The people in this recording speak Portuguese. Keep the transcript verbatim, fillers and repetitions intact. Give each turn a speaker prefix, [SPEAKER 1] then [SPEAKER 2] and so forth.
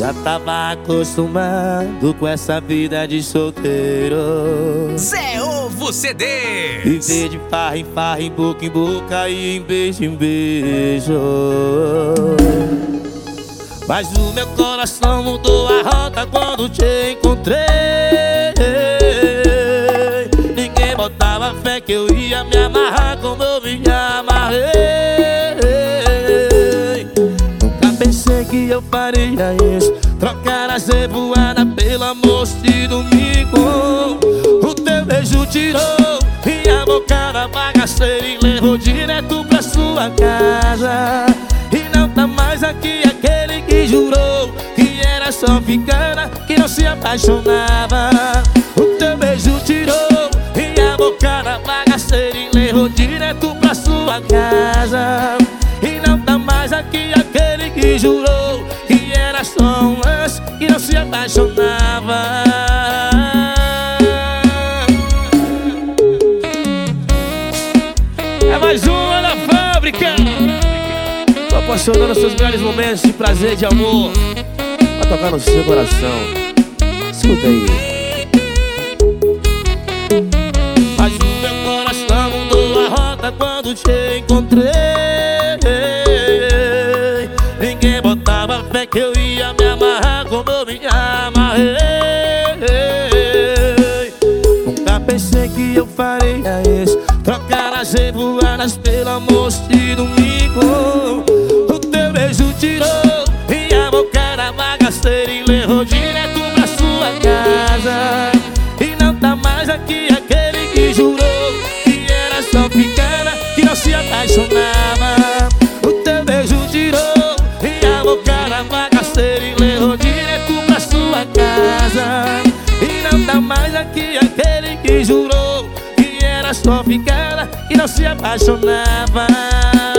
[SPEAKER 1] Já tava acostumado com essa vida de solteiro.
[SPEAKER 2] Zé Ovo C Ds.
[SPEAKER 1] Viver de farra em farra, em boca em boca e em beijo em beijo. Mas o meu coração mudou a rota quando te encontrei. Ninguém botava fé que eu ia me amarrar como eu me amarrei. Nunca pensei que eu faria isso, trocar a revoada pela moça de domingo. O teu beijo tirou minha boca da bagaceira e levou direto pra sua casa. E não tá mais aqui aquele que jurou que era só ficana, que não se apaixonava. O teu beijo tirou minha boca da bagaceira e levou direto pra sua casa. E não tá mais aqui aquele que jurou que era só um lance, que não se apaixonava. É mais uma da fábrica, proporcionando seus melhores momentos de prazer, de amor, pra tocar no seu coração. Escuta aí. Mas o meu coração mudou a rota quando te encontrei. Ninguém botava fé que eu ia me amarrar como eu me amarrei. Nunca pensei que eu faria isso, trocar as revoadas pela moça de domingo. O teu beijo tirou minha boca da bagaceira e levou direto pra sua casa. E não tá mais aqui aquele que jurou que era só ficana, que não se apaixonava. O teu beijo tirou minha boca da bagaceira e levou direto pra sua casa. E não tá mais aqui aquele que jurou que era só ficana, que não se apaixonava.